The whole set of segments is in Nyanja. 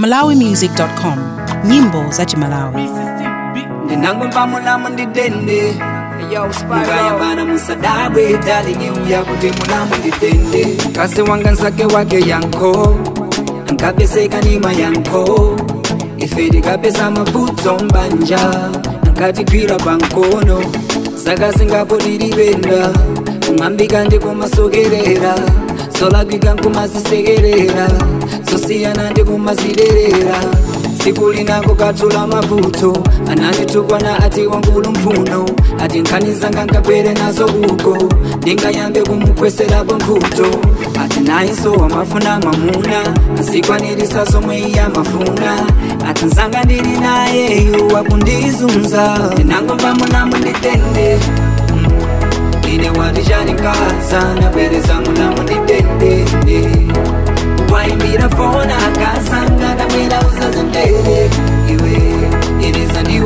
malawimusic.com. Nyimbo za Malawi. Ninango mpamulamu ndidende Mugaya bana musadabwe Darling uya kutemulamu ndidende Kasi wanga nsake wake yanko Nkapeseka nima yanko Ifedi kapesa mafuto mbanja Nkati kwira bankono Saka singapo diribenda Umambika ndiko masogerera Sola kwika nkumasisegerera Sosiyana ndiko masiderera Sikuli nako katula mavuto Ananitukwa na ati wangulu mpuno Ati nkanizanga nkapere nazo uko Dinga yambe kumukwesera bonkuto Ati naiso wa mafuna mamuna Asikwa nirisaso mwe ya mafuna Ati nzanga ndiri na yeyu wakundizunza Ninango mpamuna munditende Ine wadijani kaza Na pereza muna munditende Waimbira fona akasanga Kamira uzazendele Iwe Ine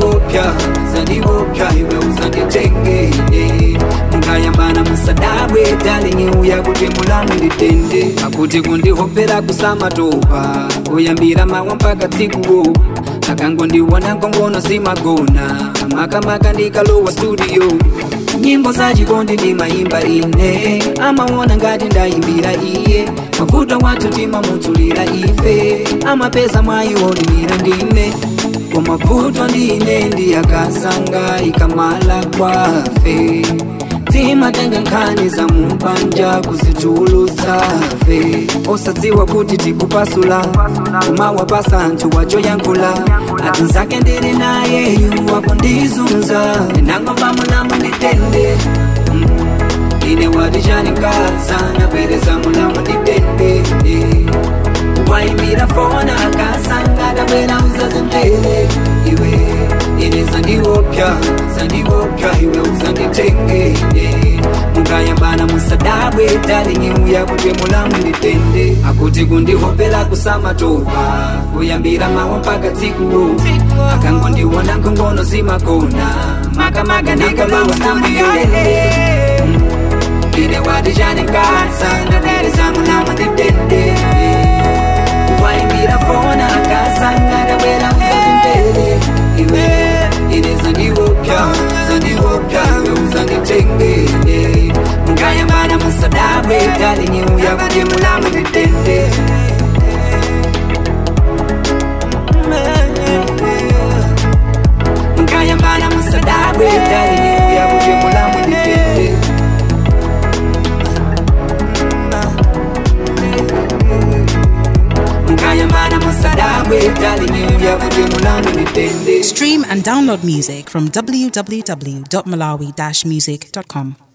zandiwopya Iwe uzanditenge Mungayambana musadabwe Darling uya kutemula munditende Akuti kundihopera kusama topa Kuyambira mawa mpaka tikuwo Akangondiwana kongono simagona Maka ndikalowa studio Nyimbo za jikondi ni maimba ine Amawona ngati ndaimbira iye Mafuta watu tima mutulira ife Ama pesa mwayiwonimira ndine Kwa mafuta ndine ndiyakasanga Ikamala kwafe Tima tenga nkani za mpanja Kuzitulu zafe Osaziwa kuti tikupasula Umawa pasa antu wacho yankula Ati nzake ndiri na yeyu wakundizunza Ninango pamuna munditende Ine wadijani kaza Na pereza mula munditende Waimbira fona akasanga Dabela uzazendele Iwe Ine zandiwopya Iwe uzanditenge Mugayambana musadabwe Darling uya kutemula munditende Akuti kundihopela kusama topa Kuyambira mawa mpaka tikuwo Akangondiwana nkongono simagona Maka ndikalowa studio Ine wadijani kaza Na pereza mula munditende Waimbira fona akasanga Dabela uzazendele Iwe Ine zandiwopya Iwe uzanditenge Mungayambana musadabwe Darling uya kutemula munditende Mungayambana musadabwe Darling uya kutemula munditende Mungayambana musadabwe Darling uya kutemula munditende. Stream and download music from www.malawi-music.com.